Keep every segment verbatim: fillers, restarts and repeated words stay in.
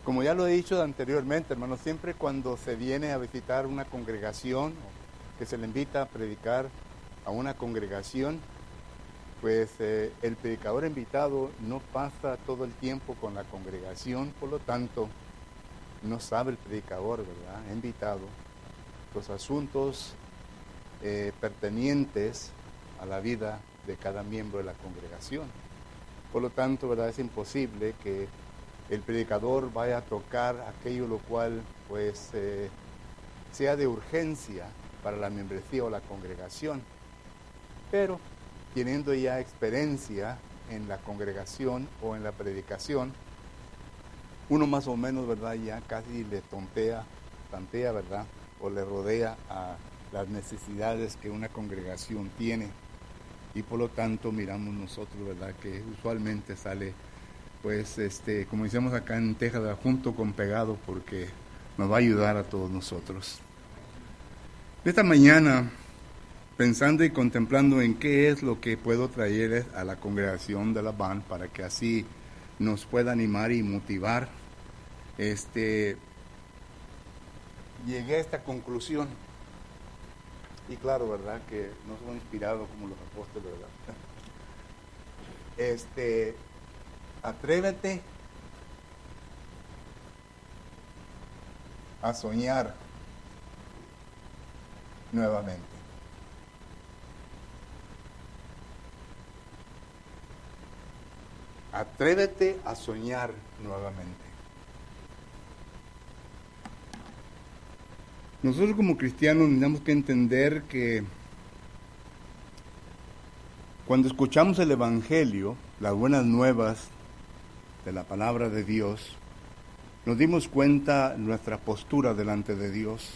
Como ya lo he dicho anteriormente, hermanos, siempre cuando se viene a visitar una congregación, que se le invita a predicar a una congregación, pues eh, el predicador invitado no pasa todo el tiempo con la congregación, por lo tanto, no sabe el predicador, ¿verdad?, invitado, los asuntos eh, pertenientes a la vida de cada miembro de la congregación. Por lo tanto, ¿verdad?, es imposible que el predicador vaya a tocar aquello lo cual pues eh, sea de urgencia para la membresía o la congregación. Pero teniendo ya experiencia en la congregación o en la predicación, uno más o menos, ¿verdad?, ya casi le tontea, tantea, ¿verdad?, o le rodea a las necesidades que una congregación tiene. Y por lo tanto miramos nosotros, ¿verdad?, que usualmente sale, pues, este, como decimos acá en Texas, junto con pegado, porque nos va a ayudar a todos nosotros. Esta mañana, pensando y contemplando en qué es lo que puedo traer a la congregación de la B A N para que así nos pueda animar y motivar, este, llegué a esta conclusión. Y claro, ¿verdad?, que no somos inspirados como los apóstoles, ¿verdad? Este, atrévete a soñar nuevamente. Atrévete a soñar nuevamente. Nosotros como cristianos tenemos que entender que cuando escuchamos el Evangelio, las buenas nuevas de la palabra de Dios, nos dimos cuenta de nuestra postura delante de Dios.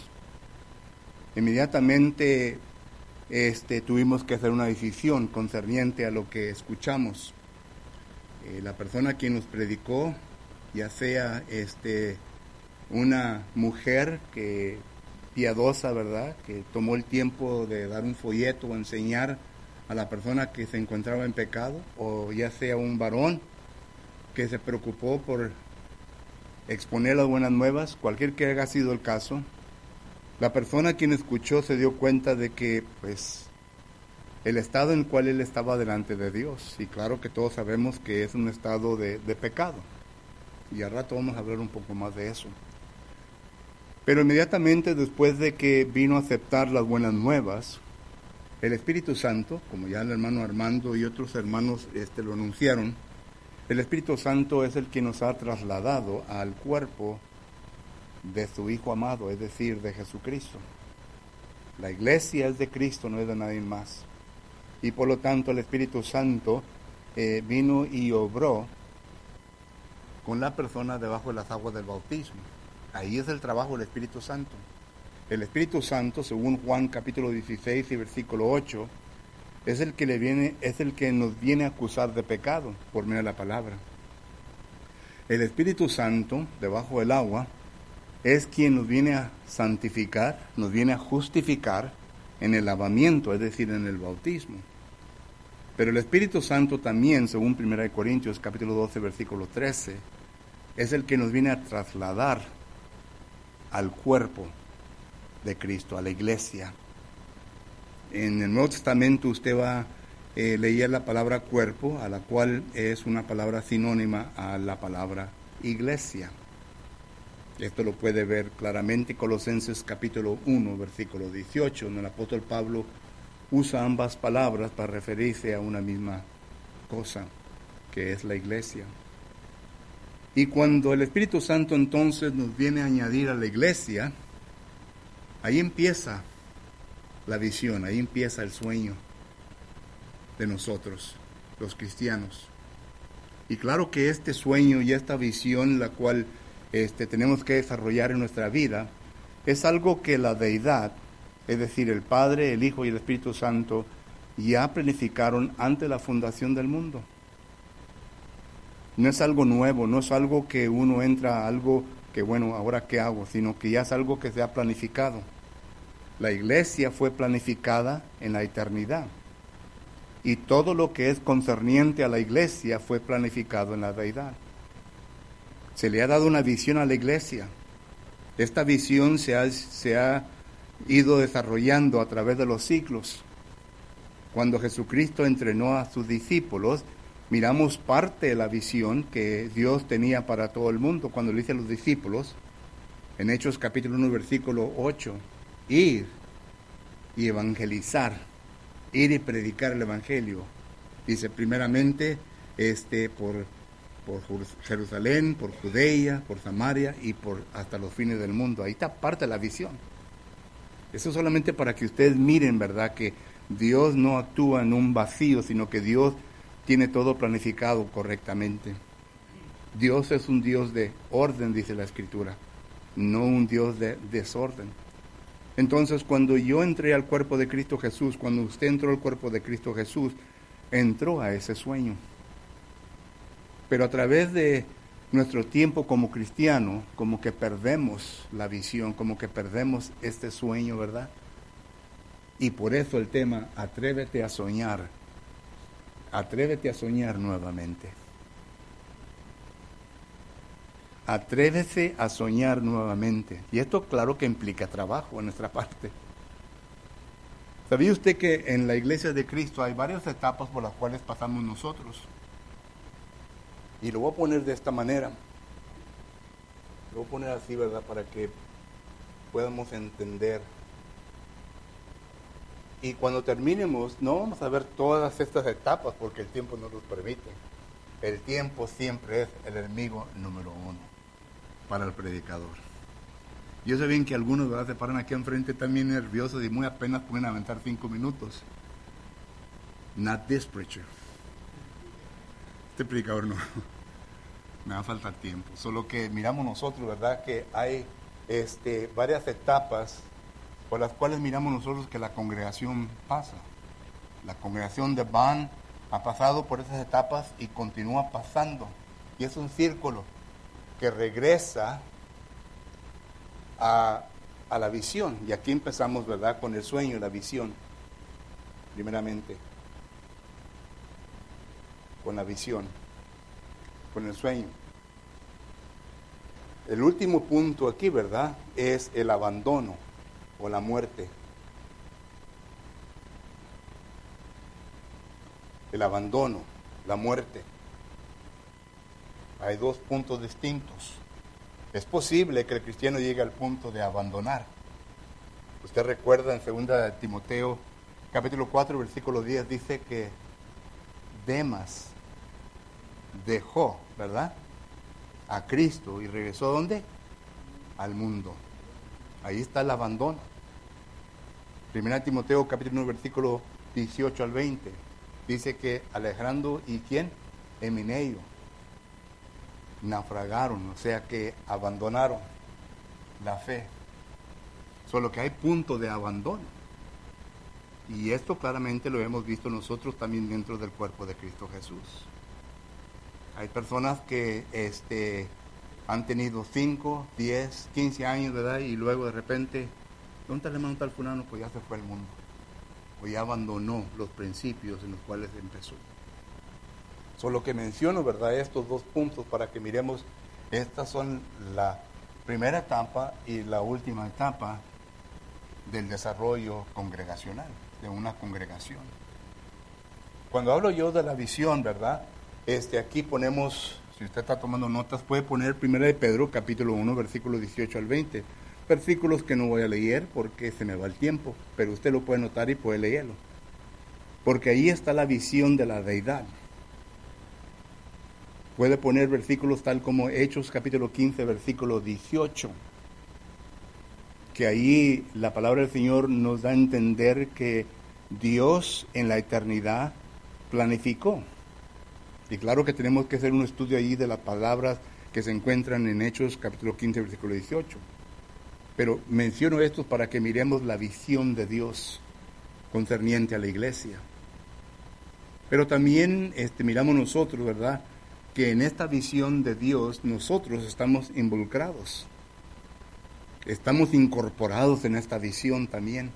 Inmediatamente este, tuvimos que hacer una decisión concerniente a lo que escuchamos. Eh, la persona quien nos predicó, ya sea este, una mujer que piadosa, ¿verdad?, que tomó el tiempo de dar un folleto o enseñar a la persona que se encontraba en pecado, o ya sea un varón que se preocupó por exponer las buenas nuevas, cualquier que haya sido el caso, la persona quien escuchó se dio cuenta de que, pues, el estado en el cual él estaba delante de Dios, y claro que todos sabemos que es un estado de, de pecado, y al rato vamos a hablar un poco más de eso. Pero inmediatamente después de que vino a aceptar las buenas nuevas, el Espíritu Santo, como ya el hermano Armando y otros hermanos este, lo anunciaron, el Espíritu Santo es el que nos ha trasladado al cuerpo de su Hijo amado, es decir, de Jesucristo. La iglesia es de Cristo, no es de nadie más. Y por lo tanto el Espíritu Santo eh, vino y obró con la persona debajo de las aguas del bautismo. Ahí es el trabajo del Espíritu Santo. El Espíritu Santo, según Juan capítulo dieciséis y versículo ocho, es el que le viene, es el que nos viene a acusar de pecado por medio de la palabra. El Espíritu Santo, debajo del agua, es quien nos viene a santificar, nos viene a justificar en el lavamiento, es decir, en el bautismo. Pero el Espíritu Santo también, según primera de Corintios capítulo doce, versículo trece, es el que nos viene a trasladar al cuerpo de Cristo, a la iglesia. En el Nuevo Testamento usted va a eh, leer la palabra cuerpo, a la cual es una palabra sinónima a la palabra iglesia. Esto lo puede ver claramente en Colosenses capítulo uno, versículo dieciocho, donde el apóstol Pablo usa ambas palabras para referirse a una misma cosa, que es la iglesia. Y cuando el Espíritu Santo entonces nos viene a añadir a la iglesia, ahí empieza la visión, ahí empieza el sueño de nosotros, los cristianos. Y claro que este sueño y esta visión, la cual este, tenemos que desarrollar en nuestra vida, es algo que la deidad, es decir, el Padre, el Hijo y el Espíritu Santo, ya planificaron antes de la fundación del mundo. No es algo nuevo, no es algo que uno entra a algo que, bueno, ahora qué hago, sino que ya es algo que se ha planificado. La iglesia fue planificada en la eternidad. Y todo lo que es concerniente a la iglesia fue planificado en la deidad. Se le ha dado una visión a la iglesia. Esta visión se ha, se ha ido desarrollando a través de los siglos. Cuando Jesucristo entrenó a sus discípulos, miramos parte de la visión que Dios tenía para todo el mundo. Cuando le dice a los discípulos, en Hechos capítulo uno, versículo ocho, ir y evangelizar, ir y predicar el evangelio. Dice primeramente este, por, por Jerusalén, por Judea, por Samaria y por hasta los fines del mundo. Ahí está parte de la visión. Eso solamente para que ustedes miren, ¿verdad?, que Dios no actúa en un vacío, sino que Dios tiene todo planificado correctamente. Dios es un Dios de orden, dice la Escritura, no un Dios de desorden. Entonces, cuando yo entré al cuerpo de Cristo Jesús, cuando usted entró al cuerpo de Cristo Jesús, entró a ese sueño. Pero a través de nuestro tiempo como cristiano, como que perdemos la visión, como que perdemos este sueño, ¿verdad? Y por eso el tema, atrévete a soñar, atrévete a soñar nuevamente. Atrévese a soñar nuevamente. Y esto claro que implica trabajo en nuestra parte. ¿Sabía usted que en la iglesia de Cristo hay varias etapas por las cuales pasamos nosotros? Y lo voy a poner de esta manera. Lo voy a poner así, ¿verdad? Para que podamos entender. Y cuando terminemos, no vamos a ver todas estas etapas porque el tiempo no nos permite. El tiempo siempre es el enemigo número uno para el predicador. Yo sé bien que algunos, ¿verdad?, se paran aquí enfrente también nerviosos y muy apenas pueden aventar cinco minutos. Not this preacher. Este predicador no. Me va a faltar tiempo. Solo que miramos nosotros, ¿verdad?, que hay este, varias etapas por las cuales miramos nosotros que la congregación pasa. La congregación de Van ha pasado por esas etapas y continúa pasando. Y es un círculo que regresa a, a la visión. Y aquí empezamos, ¿verdad?, con el sueño, la visión. Primeramente, con la visión, con el sueño. El último punto aquí, ¿verdad?, es el abandono o la muerte. El abandono, la muerte. Hay dos puntos distintos. Es posible que el cristiano llegue al punto de abandonar. Usted recuerda en segunda de Timoteo, capítulo cuatro, versículo diez, dice que Demas dejó, ¿verdad?, a Cristo y regresó ¿a dónde? Al mundo. Ahí está el abandono. Primera de Timoteo, capítulo uno, versículo dieciocho al veinte. Dice que Alejandro y ¿quién? Emineo naufragaron, o sea que abandonaron la fe. Solo que hay punto de abandono. Y esto claramente lo hemos visto nosotros también dentro del cuerpo de Cristo Jesús. Hay personas que este, han tenido cinco, diez, quince años, ¿verdad? Y luego de repente, ¿dónde está el hermano tal fulano? Pues ya se fue al mundo. O ya abandonó los principios en los cuales empezó. Solo que menciono, ¿verdad?, estos dos puntos para que miremos, estas son la primera etapa y la última etapa del desarrollo congregacional, de una congregación. Cuando hablo yo de la visión, ¿verdad?, este, aquí ponemos, si usted está tomando notas, puede poner primera de Pedro, capítulo uno, versículos dieciocho al veinte. Versículos que no voy a leer porque se me va el tiempo, pero usted lo puede notar y puede leerlo. Porque ahí está la visión de la deidad. Puede poner versículos tal como Hechos capítulo quince, versículo dieciocho. Que ahí la palabra del Señor nos da a entender que Dios en la eternidad planificó. Y claro que tenemos que hacer un estudio ahí de las palabras que se encuentran en Hechos capítulo quince, versículo dieciocho. Pero menciono esto para que miremos la visión de Dios concerniente a la iglesia. Pero también este, miramos nosotros, ¿verdad?, que en esta visión de Dios nosotros estamos involucrados. Estamos incorporados en esta visión también.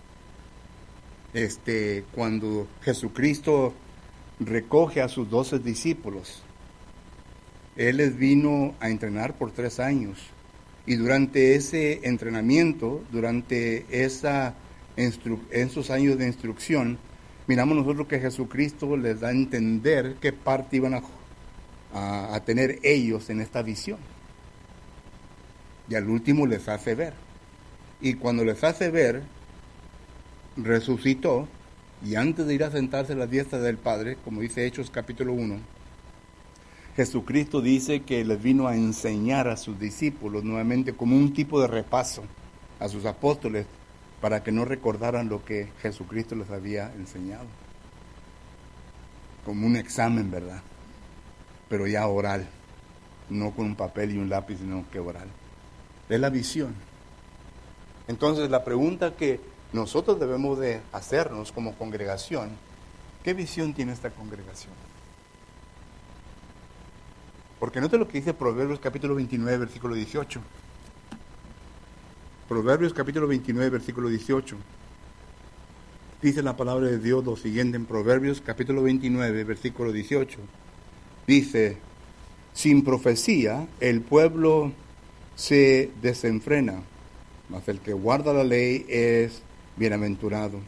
Este, cuando Jesucristo recoge a sus doce discípulos Él les vino a entrenar por tres años. Y durante ese entrenamiento, durante esa instru- esos años de instrucción, miramos nosotros que Jesucristo les da a entender qué parte iban a, a, a tener ellos en esta visión. Y al último les hace ver. Y cuando les hace ver, resucitó, y antes de ir a sentarse a la diestra del Padre, como dice Hechos capítulo uno, Jesucristo dice que les vino a enseñar a sus discípulos nuevamente como un tipo de repaso a sus apóstoles para que no recordaran lo que Jesucristo les había enseñado. Como un examen, ¿verdad? Pero ya oral, no con un papel y un lápiz, sino que oral. Es la visión. Entonces la pregunta que nosotros debemos de hacernos como congregación, ¿qué visión tiene esta congregación? Porque note lo que dice Proverbios capítulo veintinueve, versículo dieciocho. Proverbios capítulo veintinueve, versículo dieciocho. Dice la palabra de Dios lo siguiente en Proverbios capítulo veintinueve, versículo dieciocho. Dice, sin profecía el pueblo se desenfrena, mas el que guarda la ley es bienaventurado.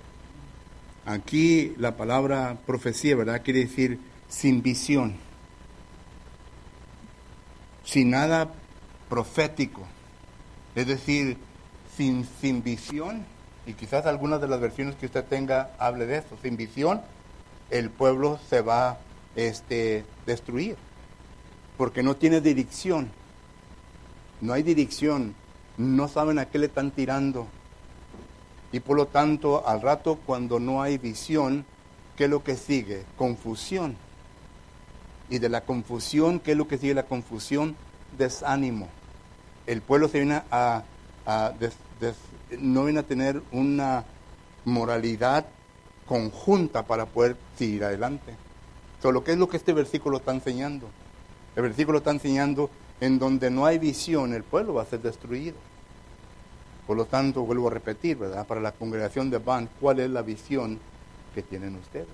Aquí la palabra profecía, ¿verdad? Quiere decir sin visión, sin nada profético, es decir, sin, sin visión, y quizás algunas de las versiones que usted tenga hable de esto, sin visión, el pueblo se va este, destruir, porque no tiene dirección, no hay dirección, no saben a qué le están tirando, y por lo tanto, al rato cuando no hay visión, ¿qué es lo que sigue? Confusión. Y de la confusión, ¿qué es lo que sigue la confusión? Desánimo. El pueblo se viene a, a des, des, no viene a tener una moralidad conjunta para poder seguir adelante. Solo ¿qué es lo que este versículo está enseñando? El versículo está enseñando en donde no hay visión, el pueblo va a ser destruido. Por lo tanto, vuelvo a repetir, ¿verdad? Para la congregación de Van, ¿cuál es la visión que tienen ustedes?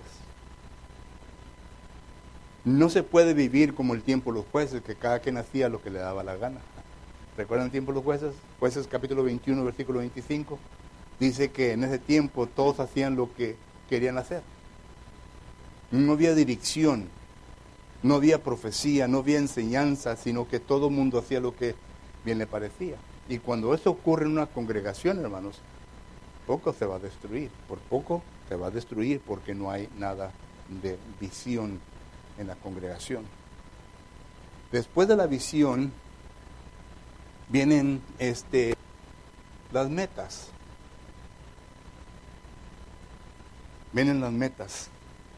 No se puede vivir como el tiempo de los jueces, que cada quien hacía lo que le daba la gana. ¿Recuerdan el tiempo de los jueces? Jueces capítulo veintiuno, versículo veinticinco. Dice que en ese tiempo todos hacían lo que querían hacer. No había dirección, no había profecía, no había enseñanza, sino que todo el mundo hacía lo que bien le parecía. Y cuando eso ocurre en una congregación, hermanos, poco se va a destruir. Por poco se va a destruir porque no hay nada de visión en la congregación. Después de la visión vienen este, las metas. Vienen las metas.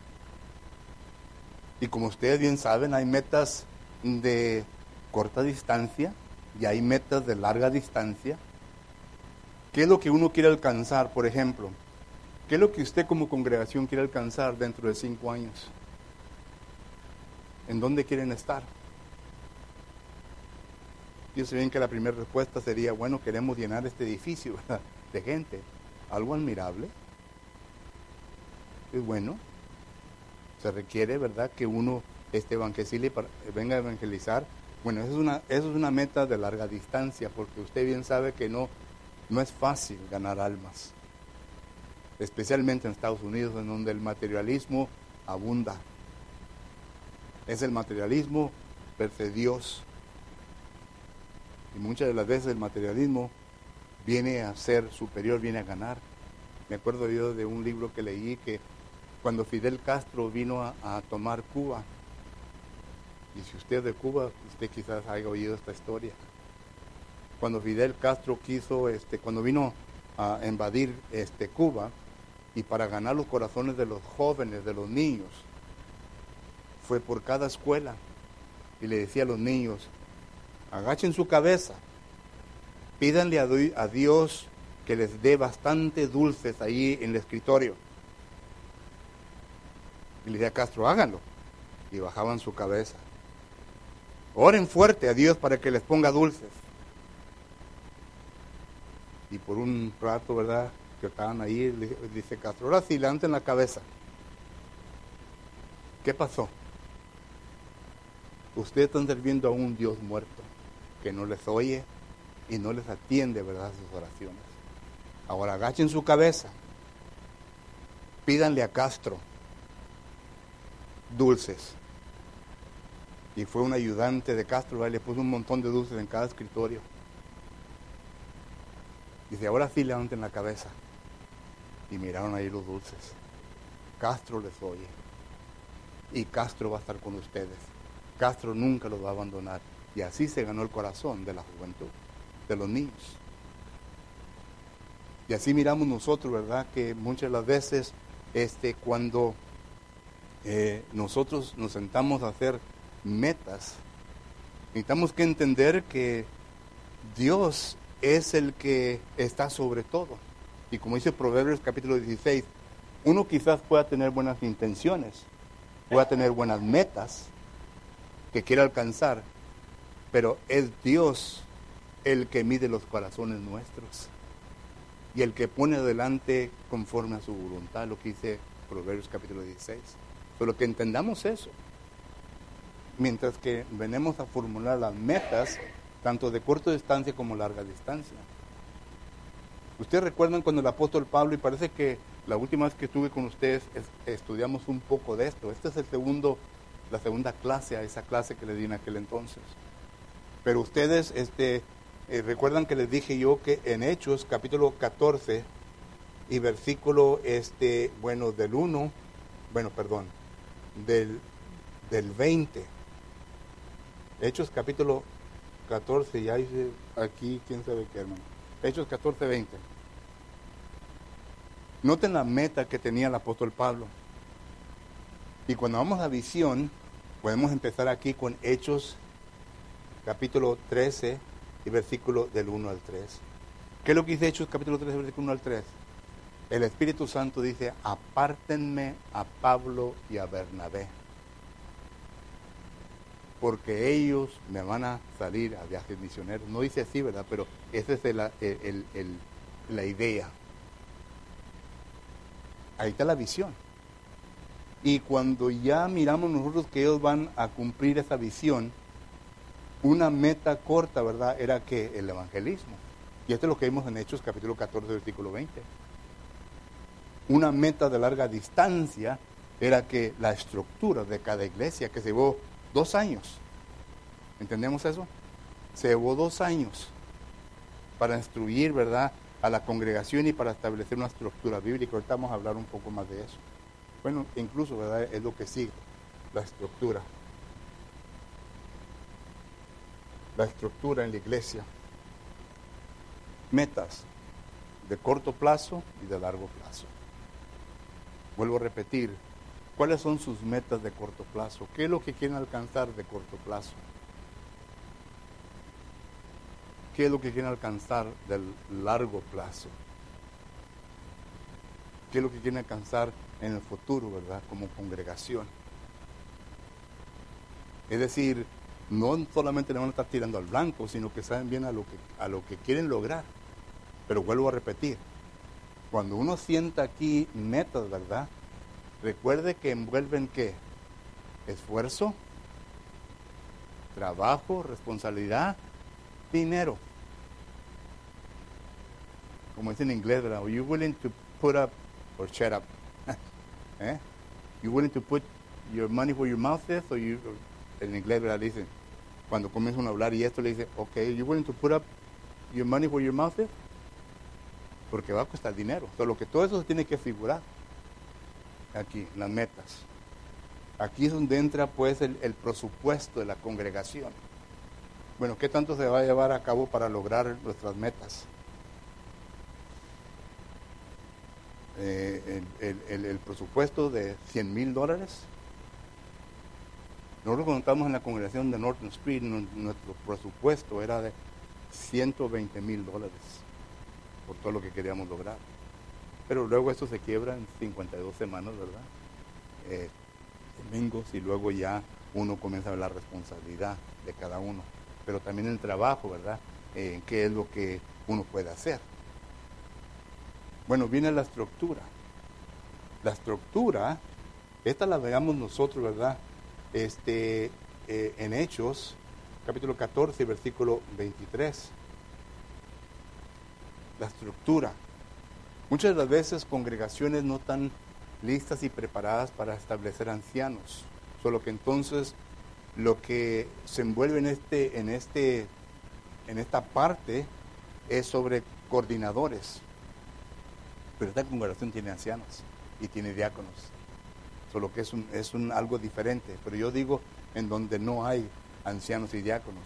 Y como ustedes bien saben, hay metas de corta distancia y hay metas de larga distancia. ¿Qué es lo que uno quiere alcanzar, por ejemplo? ¿Qué es lo que usted como congregación quiere alcanzar dentro de cinco años? ¿En dónde quieren estar? Yo sé bien que la primera respuesta sería, bueno, queremos llenar este edificio, ¿verdad?, de gente. Algo admirable. Es bueno. Se requiere, ¿verdad?, que uno este evangelice, venga a evangelizar. Bueno, eso es una, eso es una meta de larga distancia, porque usted bien sabe que no, no es fácil ganar almas. Especialmente en Estados Unidos, en donde el materialismo abunda. Es el materialismo versus Dios. Y muchas de las veces el materialismo viene a ser superior, viene a ganar. Me acuerdo yo de un libro que leí que cuando Fidel Castro vino a, a tomar Cuba, y si usted es de Cuba, usted quizás haya oído esta historia. Cuando Fidel Castro quiso, este, cuando vino a invadir este, Cuba, y para ganar los corazones de los jóvenes, de los niños, fue por cada escuela y le decía a los niños, agachen su cabeza, pídanle a, a Dios que les dé bastante dulces ahí en el escritorio. Y le decía a Castro, háganlo. Y bajaban su cabeza. Oren fuerte a Dios para que les ponga dulces. Y por un rato, ¿verdad?, que estaban ahí, le dice Castro, ahora sí, levanten la cabeza. ¿Qué pasó? Ustedes están sirviendo a un Dios muerto, que no les oye y no les atiende, ¿verdad?, sus oraciones. Ahora agachen su cabeza, pídanle a Castro dulces. Y fue un ayudante de Castro, ¿verdad?, y le puso un montón de dulces en cada escritorio. Dice, ahora sí levanten la cabeza. Y miraron ahí los dulces. Castro les oye. Y Castro va a estar con ustedes. Castro nunca los va a abandonar. Y así se ganó el corazón de la juventud, de los niños. Y así miramos nosotros, ¿verdad?, que muchas de las veces este, cuando eh, nosotros nos sentamos a hacer metas, necesitamos que entender que Dios es el que está sobre todo. Y como dice Proverbios capítulo dieciséis, uno quizás pueda tener buenas intenciones, pueda tener buenas metas que quiera alcanzar, pero es Dios el que mide los corazones nuestros y el que pone adelante conforme a su voluntad, lo que dice Proverbios capítulo dieciséis. Pero que entendamos eso, mientras que venimos a formular las metas, tanto de corta distancia como larga distancia. Ustedes recuerdan cuando el apóstol Pablo, y parece que la última vez que estuve con ustedes es, estudiamos un poco de esto. Esta es el segundo, la segunda clase a esa clase que les di en aquel entonces. Pero ustedes este, eh, recuerdan que les dije yo que en Hechos capítulo catorce y versículo, este, bueno, del uno, bueno, perdón, del, del veinte. Hechos capítulo catorce, ya hice aquí, quién sabe qué, hermano. Hechos catorce, veinte. Noten la meta que tenía el apóstol Pablo. Y cuando vamos a visión, podemos empezar aquí con Hechos capítulo trece y versículo del uno al tres. ¿Qué es lo que dice Hechos capítulo trece, versículo uno al tres? El Espíritu Santo dice, apártenme a Pablo y a Bernabé, porque ellos me van a salir a viajes misioneros. No dice así, ¿verdad? Pero esa es el, el, el, el, la idea. Ahí está la visión. Y cuando ya miramos nosotros que ellos van a cumplir esa visión, una meta corta, ¿verdad?, era que el evangelismo. Y esto es lo que vimos en Hechos capítulo catorce, versículo veinte. Una meta de larga distancia era que la estructura de cada iglesia, que se llevó dos años, ¿entendemos eso? Se llevó dos años para instruir, ¿verdad?, a la congregación y para establecer una estructura bíblica. Ahorita vamos a hablar un poco más de eso. Bueno, incluso, ¿verdad?, es lo que sigue, la estructura. La estructura en la iglesia. Metas de corto plazo y de largo plazo. Vuelvo a repetir, ¿cuáles son sus metas de corto plazo? ¿Qué es lo que quieren alcanzar de corto plazo? ¿Qué es lo que quieren alcanzar del largo plazo? ¿Qué es lo que quieren alcanzar en el futuro, verdad, como congregación? Es decir, no solamente le van a estar tirando al blanco, sino que saben bien a lo que, a lo que quieren lograr. Pero vuelvo a repetir, cuando uno sienta aquí metas, ¿verdad?, recuerde que envuelven ¿qué? Esfuerzo, trabajo, responsabilidad, dinero. Como dice en inglés, ¿verdad? Are you willing to put up or shut up? ¿Eh? You willing to put your money where your mouth is? O you, en inglés, ¿verdad?, dicen, cuando comienzan a hablar y esto le dice, ok, you willing to put up your money where your mouth is? Porque va a costar dinero. Solo que todo eso se tiene que figurar aquí, las metas. Aquí es donde entra pues el, el presupuesto de la congregación. Bueno, ¿qué tanto se va a llevar a cabo para lograr nuestras metas? Eh, el, el, el, el presupuesto de cien mil dólares. Nosotros cuando estábamos en la congregación de Norton Street, nuestro presupuesto era de ciento veinte mil dólares por todo lo que queríamos lograr. Pero luego esto se quiebra en cincuenta y dos semanas, ¿verdad? Eh, domingos, y luego ya uno comienza a ver la responsabilidad de cada uno. Pero también el trabajo, ¿verdad? Eh, ¿Qué es lo que uno puede hacer? Bueno, viene la estructura. La estructura, esta la veamos nosotros, ¿verdad? Este, eh, en Hechos, capítulo catorce, versículo veintitrés. La estructura. Muchas de las veces congregaciones no están listas y preparadas para establecer ancianos, solo que entonces lo que se envuelve en este, en este, en esta parte es sobre coordinadores. Pero esta congregación tiene ancianos y tiene diáconos, solo que es un, es un algo diferente. Pero yo digo en donde no hay ancianos y diáconos,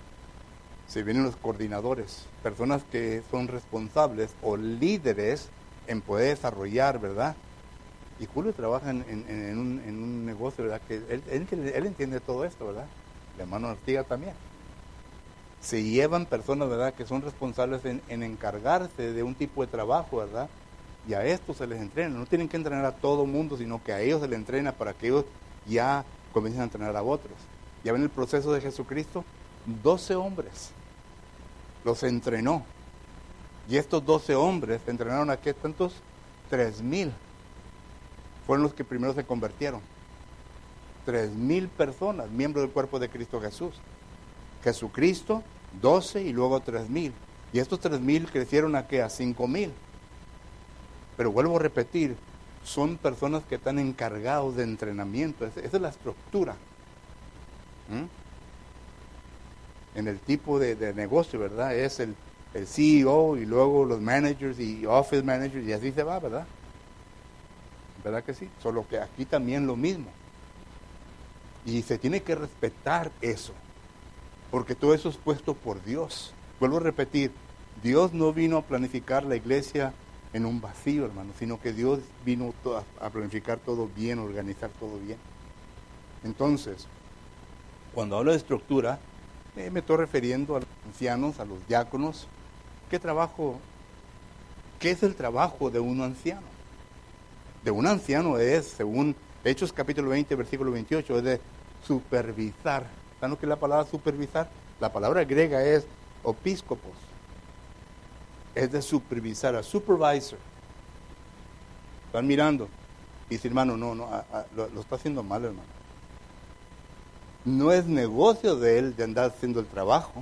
se vienen los coordinadores, personas que son responsables o líderes en poder desarrollar, ¿verdad? Y Julio trabaja en, en, en, un, en un negocio, ¿verdad? Que él, él, él entiende todo esto, ¿verdad? El hermano Artiga también. Se llevan personas, ¿verdad?, que son responsables en, en encargarse de un tipo de trabajo, ¿verdad? Y a estos se les entrena. No tienen que entrenar a todo mundo, sino que a ellos se les entrena para que ellos ya comiencen a entrenar a otros. Ya ven el proceso de Jesucristo, doce hombres los entrenó. Y estos doce hombres entrenaron a qué tantos? Tres mil. Fueron los que primero se convirtieron. Tres mil personas, miembros del cuerpo de Cristo Jesús. Jesucristo, doce y luego tres mil. Y estos tres mil crecieron a qué? A cinco mil. Pero vuelvo a repetir, son personas que están encargados de entrenamiento. Esa, esa es la estructura. ¿Mm? En el tipo de, de negocio, ¿verdad? Es el, el C E O y luego los managers y office managers y así se va, ¿verdad? ¿Verdad que sí? Solo que aquí también lo mismo. Y se tiene que respetar eso, porque todo eso es puesto por Dios. Vuelvo a repetir, Dios no vino a planificar la iglesia en un vacío, hermano, sino que Dios vino a planificar todo bien, organizar todo bien. Entonces, cuando hablo de estructura, eh, me estoy refiriendo a los ancianos, a los diáconos. ¿Qué trabajo, qué es el trabajo de un anciano? De un anciano es, según Hechos capítulo veinte, versículo veintiocho, es de supervisar. ¿Saben lo que es la palabra supervisar? La palabra griega es opíscopos. Es de supervisar, a supervisor. Están mirando y dicen, hermano, no, no, a, a, lo, lo está haciendo mal, hermano. No es negocio de él de andar haciendo el trabajo.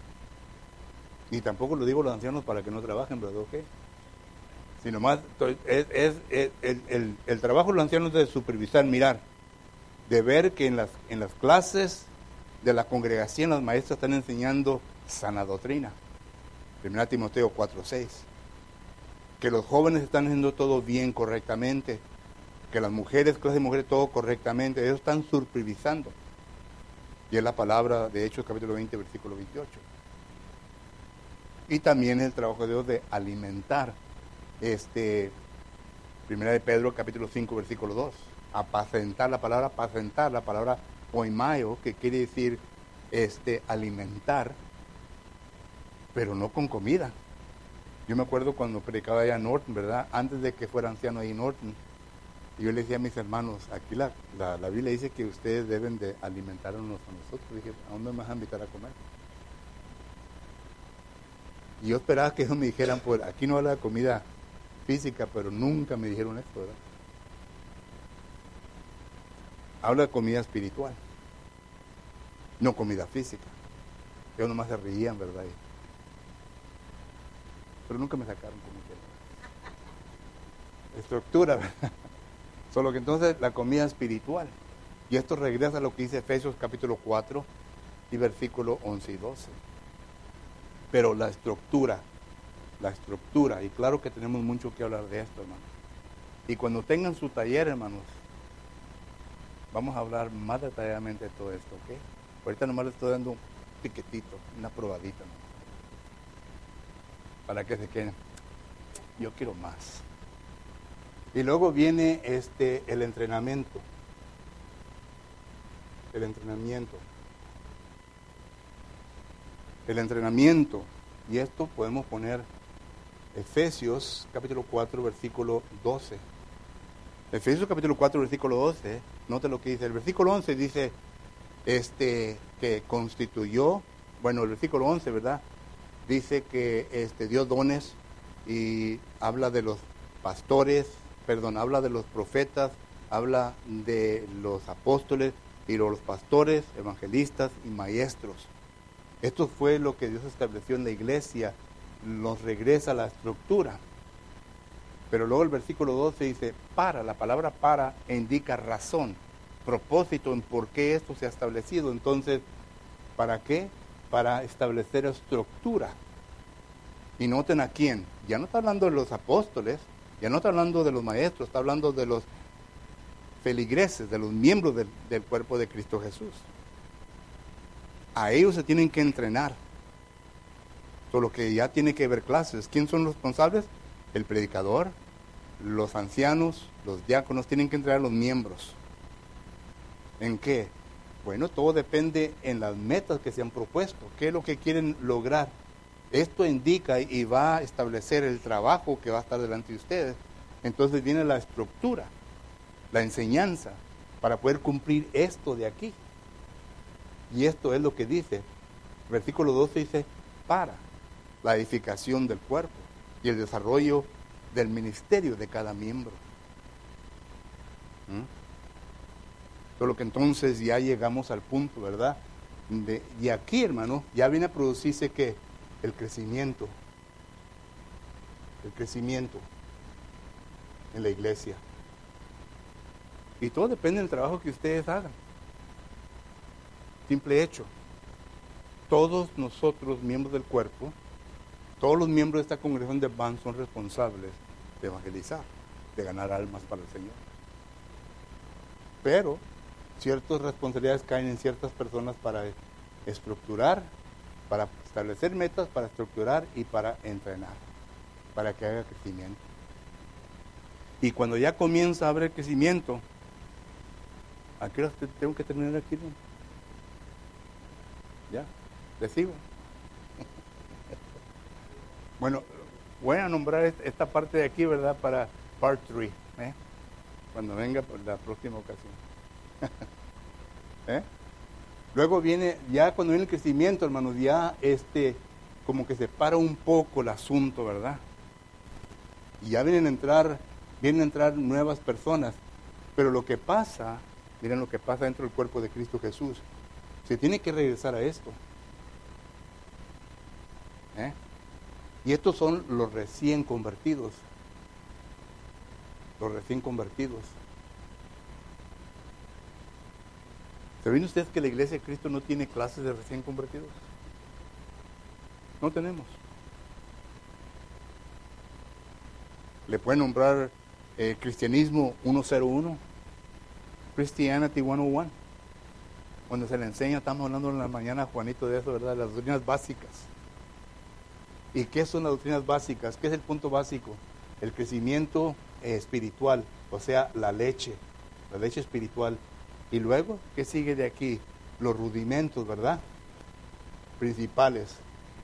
Y tampoco lo digo a los ancianos para que no trabajen, ¿verdad? ¿Ok? Sino más, es, es, es el, el, el trabajo de los ancianos es de supervisar, mirar, de ver que en las, en las clases de la congregación las maestras están enseñando sana doctrina. Primera Timoteo cuatro seis. Que los jóvenes están haciendo todo bien, correctamente. Que las mujeres, clase de mujeres, todo correctamente. Ellos están supervisando. Y es la palabra de Hechos capítulo veinte, versículo veintiocho. Y también el trabajo de Dios de alimentar. Este, Primera de Pedro capítulo cinco, versículo dos. Apacentar, la palabra apacentar, la palabra oimaio, que quiere decir este, alimentar, pero no con comida. Yo me acuerdo cuando predicaba allá en Norton, ¿verdad? Antes de que fuera anciano ahí en Norton, y yo le decía a mis hermanos, aquí la, la, la Biblia dice que ustedes deben de alimentarnos a nosotros. Dije, ¿a dónde me vas a invitar a comer? Y yo esperaba que ellos me dijeran, pues aquí no habla de comida física, pero nunca me dijeron esto, ¿verdad? Habla de comida espiritual, no comida física. Ellos nomás se reían, ¿verdad? Pero nunca me sacaron como que estructura, ¿verdad? Solo que entonces la comida espiritual. Y esto regresa a lo que dice Efesios capítulo cuatro y versículo once y doce. Pero la estructura, la estructura, y claro que tenemos mucho que hablar de esto, hermanos. Y cuando tengan su taller, hermanos, vamos a hablar más detalladamente de todo esto, ¿ok? Ahorita nomás les estoy dando un piquetito, una probadita, ¿no? Para que se queden. Yo quiero más. Y luego viene este el entrenamiento. El entrenamiento. El entrenamiento. Y esto podemos poner Efesios capítulo cuatro, versículo doce. Efesios capítulo cuatro, versículo doce. Note lo que dice. El versículo once dice este que constituyó, bueno, el versículo once, ¿verdad? Dice que este dio dones y habla de los pastores, perdón, habla de los profetas, habla de los apóstoles, y luego los pastores, evangelistas y maestros. Esto fue lo que Dios estableció en la iglesia, nos regresa a la estructura. Pero luego el versículo doce dice, para, la palabra para indica razón, propósito en por qué esto se ha establecido. Entonces, ¿para qué? Para establecer estructura. Y noten a quién, ya no está hablando de los apóstoles, ya no está hablando de los maestros, está hablando de los feligreses, de los miembros del, del cuerpo de Cristo Jesús. A ellos se tienen que entrenar. Solo que ya tiene que haber clases. ¿Quién son los responsables? El predicador, los ancianos, los diáconos, tienen que entrenar a los miembros. ¿En qué? Bueno, todo depende en las metas que se han propuesto. ¿Qué es lo que quieren lograr? Esto indica y va a establecer el trabajo que va a estar delante de ustedes. Entonces viene la estructura, la enseñanza, para poder cumplir esto de aquí. Y esto es lo que dice. Versículo doce dice, para la edificación del cuerpo y el desarrollo del ministerio de cada miembro. ¿Mm? Solo que entonces ya llegamos al punto, ¿verdad? De, y aquí, hermano, ya viene a producirse que el crecimiento, el crecimiento en la iglesia. Y todo depende del trabajo que ustedes hagan. Simple hecho. Todos nosotros, miembros del cuerpo, todos los miembros de esta congregación de B A N son responsables de evangelizar, de ganar almas para el Señor. Pero ciertas responsabilidades caen en ciertas personas para estructurar, para establecer metas, para estructurar y para entrenar, para que haga crecimiento. Y cuando ya comienza a haber crecimiento, ¿a qué hora tengo que terminar aquí? Ya, le sigo. Bueno, voy a nombrar esta parte de aquí, ¿verdad? Para part tres, ¿eh? Cuando venga por la próxima ocasión. ¿Eh? Luego viene, ya cuando viene el crecimiento, hermanos, ya este, como que se para un poco el asunto, ¿verdad? Y ya vienen a entrar, vienen a entrar nuevas personas. Pero lo que pasa, miren lo que pasa dentro del cuerpo de Cristo Jesús, se tiene que regresar a esto. ¿Eh? Y estos son los recién convertidos. Los recién convertidos. ¿Saben ustedes que la iglesia de Cristo no tiene clases de recién convertidos? No tenemos. Le pueden nombrar eh, Cristianismo ciento uno, Christianity ciento uno, donde se le enseña, estamos hablando en la mañana, Juanito, de eso, ¿verdad? Las doctrinas básicas. ¿Y qué son las doctrinas básicas? ¿Qué es el punto básico? El crecimiento eh, espiritual, o sea, la leche, la leche espiritual. Y luego, ¿qué sigue de aquí? Los rudimentos, ¿verdad? Principales.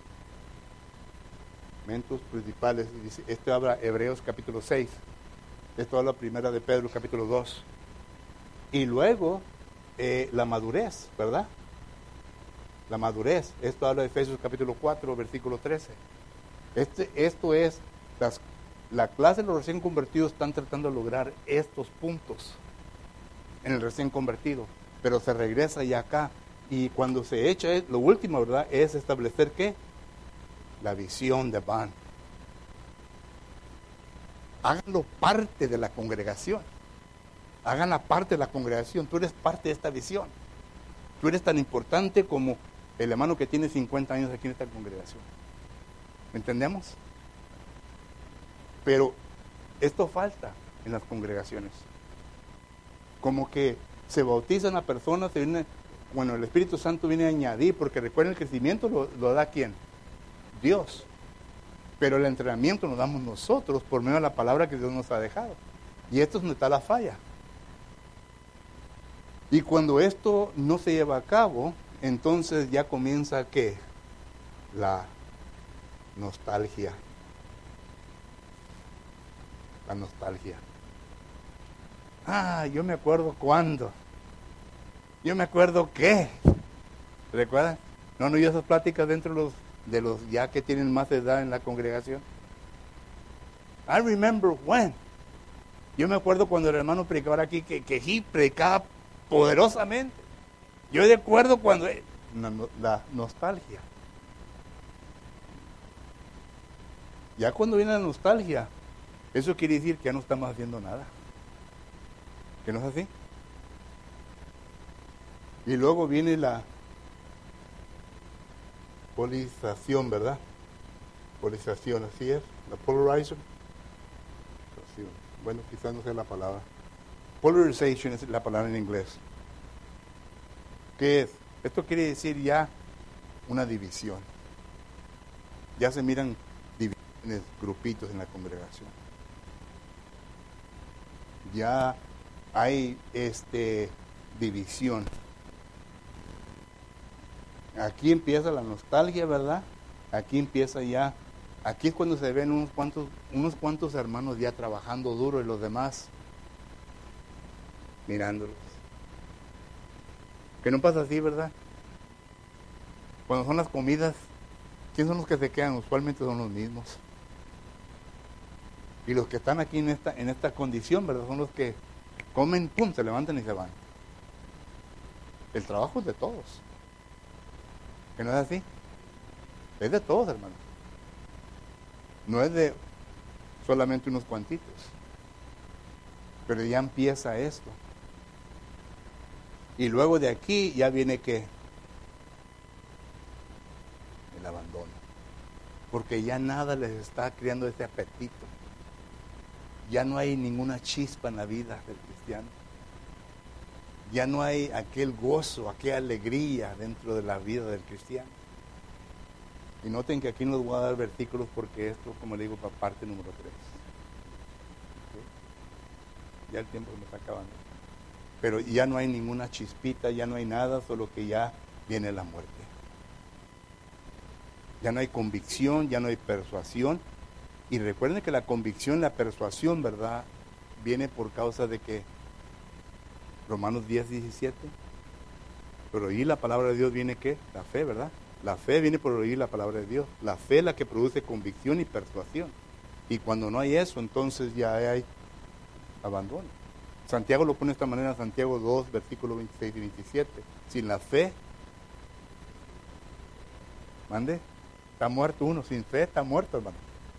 Rudimentos principales. Esto habla Hebreos capítulo seis. Esto habla primera de Pedro capítulo dos. Y luego, eh, la madurez, ¿verdad? La madurez. Esto habla de Efesios capítulo cuatro, versículo trece. Este, esto es, las, la clase de los recién convertidos están tratando de lograr estos puntos en el recién convertido, pero se regresa ya acá, y cuando se echa, lo último, ¿verdad?, es establecer ¿qué? La visión de B A N. Háganlo parte de la congregación, háganla parte de la congregación, tú eres parte de esta visión, tú eres tan importante como el hermano que tiene cincuenta años aquí en esta congregación. ¿Me entendemos? Pero esto falta en las congregaciones. Como que se bautizan a personas, se viene, bueno, el Espíritu Santo viene a añadir, porque recuerden, el crecimiento lo, lo da ¿quién? Dios. Pero el entrenamiento lo damos nosotros por medio de la palabra que Dios nos ha dejado. Y esto es donde está la falla. Y cuando esto no se lleva a cabo, entonces ya comienza ¿qué? La nostalgia. La nostalgia. Ah, yo me acuerdo cuándo. Yo me acuerdo qué. ¿Recuerdan? ¿No han oído esas pláticas dentro de los, de los ya que tienen más edad en la congregación? I remember when. Yo me acuerdo cuando el hermano predicaba aquí que, que he predicaba poderosamente. Yo de acuerdo cuando... La, la nostalgia. Ya cuando viene la nostalgia, eso quiere decir que ya no estamos haciendo nada. ¿Que no es así? Y luego viene la polarización, ¿verdad? Polarización, así es. La polarizer. Bueno, quizás no sea la palabra. Polarization es la palabra en inglés. ¿Qué es? Esto quiere decir ya una división. Ya se miran divisiones, grupitos en la congregación. Ya hay este división. Aquí empieza la nostalgia, ¿verdad? Aquí empieza ya, aquí es cuando se ven unos cuantos, unos cuantos hermanos ya trabajando duro y los demás mirándolos. Que no pasa así, ¿verdad? Cuando son las comidas, ¿quién son los que se quedan? Usualmente son los mismos. Y los que están aquí en esta, en esta condición, ¿verdad? Son los que comen, pum, se levantan y se van. El trabajo es de todos. ¿Que no es así? Es de todos, hermanos. No es de solamente unos cuantitos. Pero ya empieza esto. Y luego de aquí ya viene que el abandono. Porque ya nada les está creando ese apetito. Ya no hay ninguna chispa en la vida del cristiano. Ya no hay aquel gozo, aquella alegría dentro de la vida del cristiano. Y noten que aquí no les voy a dar versículos porque esto, como le digo, para parte número tres. ¿Sí? Ya el tiempo me está acabando. Pero ya no hay ninguna chispita, ya no hay nada, solo que ya viene la muerte. Ya no hay convicción, ya no hay persuasión. Y recuerden que la convicción, la persuasión, ¿verdad? Viene por causa de que Romanos diez, diecisiete. Pero oír la palabra de Dios viene ¿qué? La fe, ¿verdad? La fe viene por oír la palabra de Dios. La fe es la que produce convicción y persuasión. Y cuando no hay eso, entonces ya hay abandono. Santiago lo pone de esta manera, Santiago dos, versículos veintiséis y veintisiete. Sin la fe, mande, está muerto uno. Sin fe está muerto, hermano.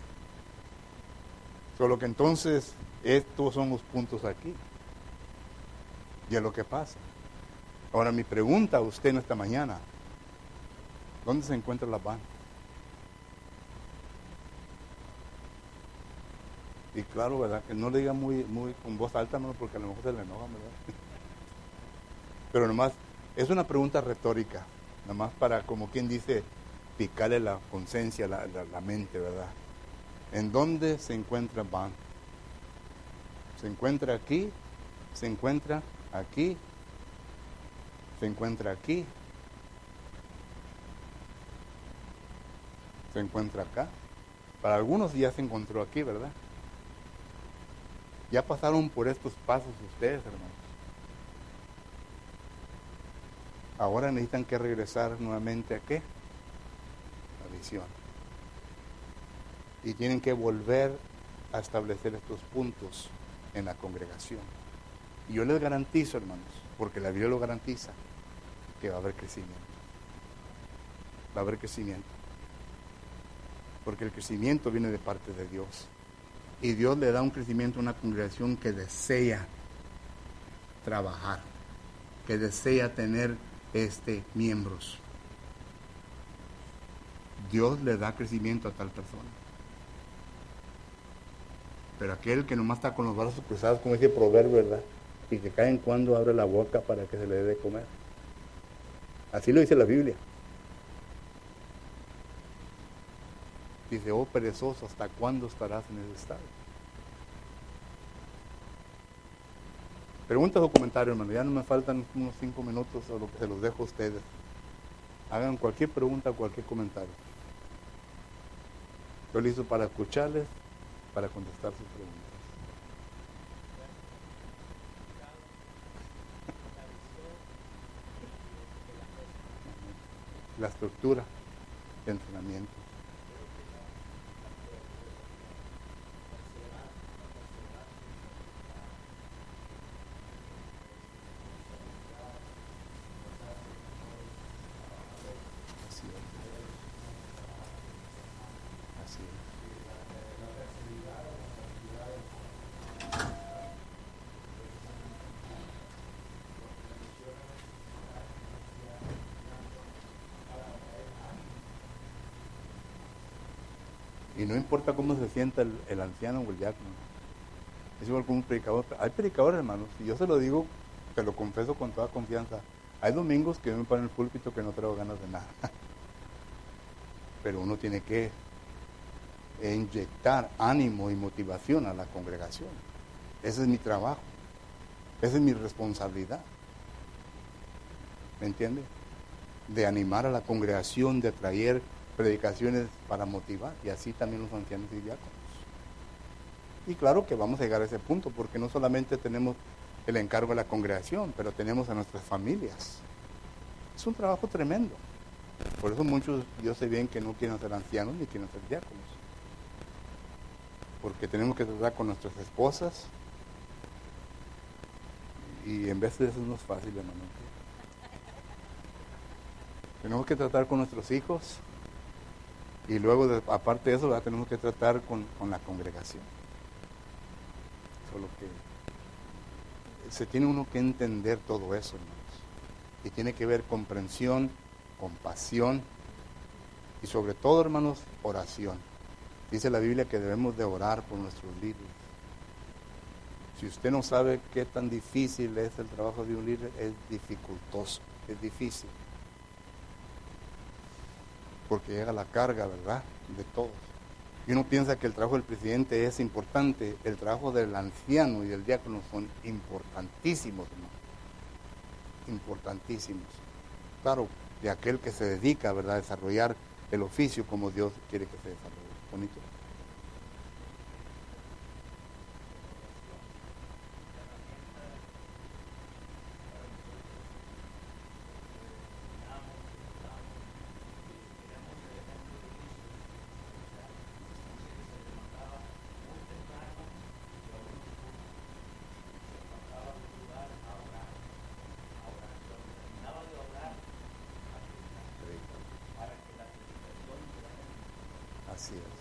Solo que entonces, estos son los puntos aquí. Y es lo que pasa. Ahora mi pregunta a usted en esta mañana, ¿dónde se encuentra la van? Y claro, ¿verdad? Que no le diga muy, muy con voz alta, no, porque a lo mejor se le enoja, ¿verdad? Pero nomás, es una pregunta retórica, nomás para, como quien dice, picarle la conciencia, la, la, la mente, ¿verdad? ¿En dónde se encuentra van? ¿Se encuentra aquí? ¿Se encuentra aquí? ¿Se encuentra aquí? ¿Se encuentra acá? Para algunos ya se encontró aquí, ¿verdad? Ya pasaron por estos pasos ustedes, hermanos. Ahora necesitan que regresar nuevamente a qué? La visión. Y tienen que volver a establecer estos puntos en la congregación. Y yo les garantizo, hermanos, porque la Biblia lo garantiza, que va a haber crecimiento. Va a haber crecimiento. Porque el crecimiento viene de parte de Dios. Y Dios le da un crecimiento a una congregación que desea trabajar, que desea tener este, miembros. Dios le da crecimiento a tal persona. Pero aquel que nomás está con los brazos cruzados, como dice el proverbio, ¿verdad? Y que cae en cuando abre la boca para que se le dé de comer. Así lo dice la Biblia. Dice, oh perezoso, ¿hasta cuándo estarás en ese estado? Preguntas o comentarios, hermano. Ya no me faltan unos cinco minutos, o lo que se los dejo a ustedes. Hagan cualquier pregunta, cualquier comentario. Estoy listo para escucharles, para contestar sus preguntas. La estructura de entrenamiento. Así es. Y no importa cómo se sienta el, el anciano o el diácono. Es igual como un predicador. Hay predicadores, hermanos, y yo se lo digo, te lo confieso con toda confianza. Hay domingos que yo me paro en el púlpito que no traigo ganas de nada. Pero uno tiene que inyectar ánimo y motivación a la congregación. Ese es mi trabajo. Esa es mi responsabilidad. ¿Me entiende? De animar a la congregación, de traer predicaciones para motivar, y así también los ancianos y diáconos. Y claro que vamos a llegar a ese punto, porque no solamente tenemos el encargo de la congregación, pero tenemos a nuestras familias. Es un trabajo tremendo. Por eso muchos, yo sé bien que no quieren ser ancianos ni quieren ser diáconos. Porque tenemos que tratar con nuestras esposas, y en vez de eso no es fácil, hermano. Tenemos que tratar con nuestros hijos, y luego, de, aparte de eso, ¿verdad? Tenemos que tratar con, con la congregación. Solo que se tiene uno que entender todo eso, hermanos. Y tiene que ver comprensión, compasión y sobre todo, hermanos, oración. Dice la Biblia que debemos de orar por nuestros líderes. Si usted no sabe qué tan difícil es el trabajo de un líder, es dificultoso, es difícil. Porque llega la carga, ¿verdad?, de todos. Y uno piensa que el trabajo del presidente es importante, el trabajo del anciano y del diácono son importantísimos, hermano. Importantísimos. Claro, de aquel que se dedica, ¿verdad?, a desarrollar el oficio como Dios quiere que se desarrolle. Bonito. Así es.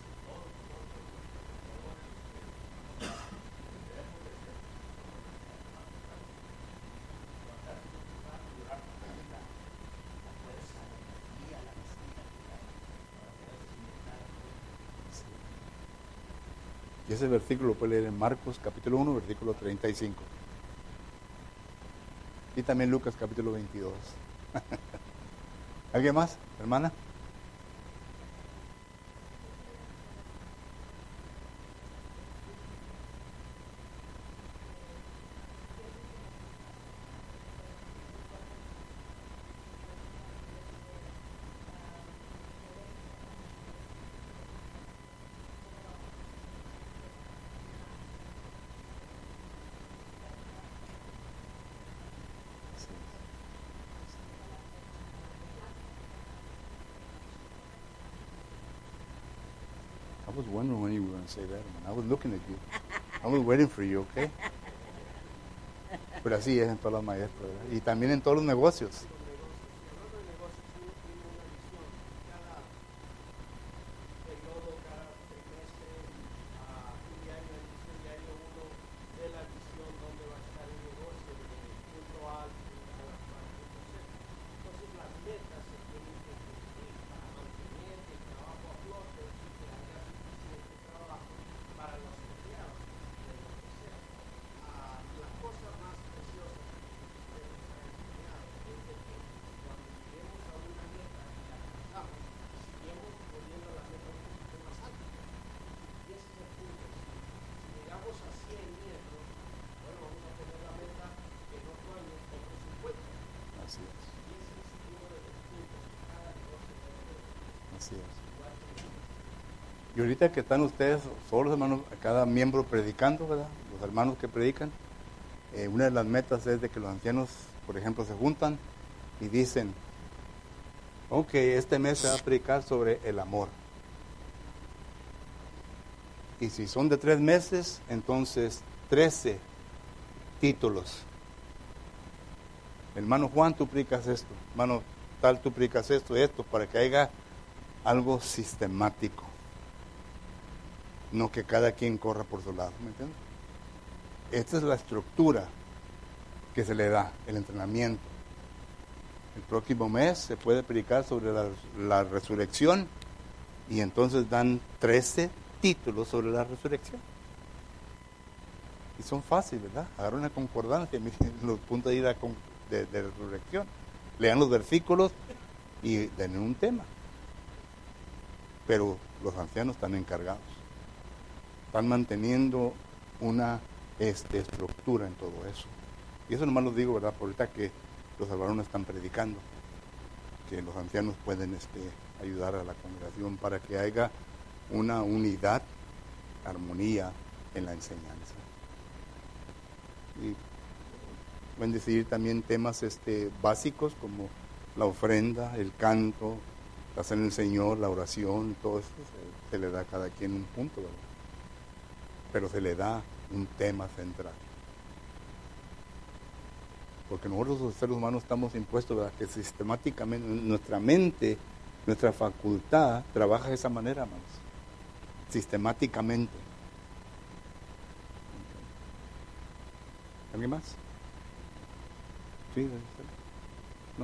Y ese versículo lo puede leer en Marcos capítulo uno, versículo treinta y cinco. Y también Lucas capítulo veintidós. ¿Alguien más, hermana? I was wondering when you were going to say that, man. I was looking at you. I was waiting for you, okay? Pero así es en todas las maestras, ¿verdad? Y también en todos los negocios. Así es. Y ahorita que están ustedes solos, hermanos, cada miembro predicando, ¿verdad? Los hermanos que predican, eh, una de las metas es de que los ancianos, por ejemplo, se juntan y dicen, ok, este mes se va a predicar sobre el amor. Y si son de tres meses, entonces trece títulos. Hermano Juan, tú predicas esto. Hermano tal, tú predicas esto y esto, para que haya algo sistemático. no que cada quien corra por su lado, ¿me entiendes? Esta es la estructura que se le da, el entrenamiento. El próximo mes se puede predicar sobre la, la resurrección y entonces dan trece títulos sobre la resurrección. Y son fáciles, ¿verdad? Agarran una concordancia, miren los puntos de ida de, de resurrección. Lean los versículos y den un tema. Pero los ancianos están encargados. Están manteniendo una este, estructura en todo eso. Y eso nomás lo digo, ¿verdad? Por ahorita que los salvadoreños están predicando, que los ancianos pueden este, ayudar a la congregación para que haya una unidad, armonía en la enseñanza. Y pueden decidir también temas este, básicos como la ofrenda, el canto, la cena del Señor, la oración, todo eso se, se le da a cada quien un punto, ¿verdad? Pero se le da un tema central. Porque nosotros los seres humanos estamos impuestos, ¿verdad?, que sistemáticamente nuestra mente, nuestra facultad trabaja de esa manera, hermanos. Sistemáticamente. ¿Alguien más? Sí, ¿no?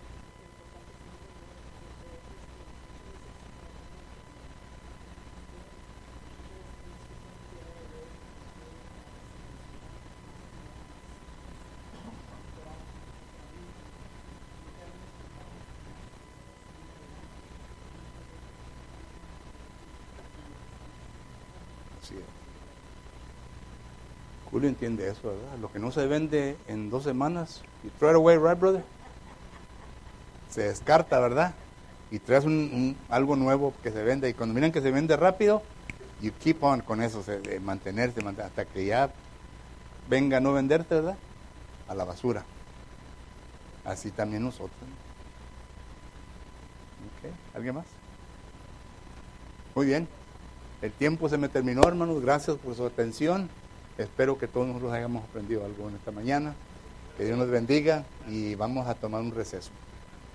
Así es. Julio entiende eso, ¿verdad? Lo que no se vende en dos semanas, you throw it away, right, brother? Se descarta, ¿verdad? Y traes un, un, algo nuevo que se vende. Y cuando miran que se vende rápido, you keep on con eso, se, de mantenerse, hasta que ya venga a no venderte, ¿verdad? A la basura. Así también nosotros. ¿Ok? ¿Alguien más? Muy bien. El tiempo se me terminó, hermanos. Gracias por su atención. Espero que todos nosotros hayamos aprendido algo en esta mañana. Que Dios nos bendiga y vamos a tomar un receso.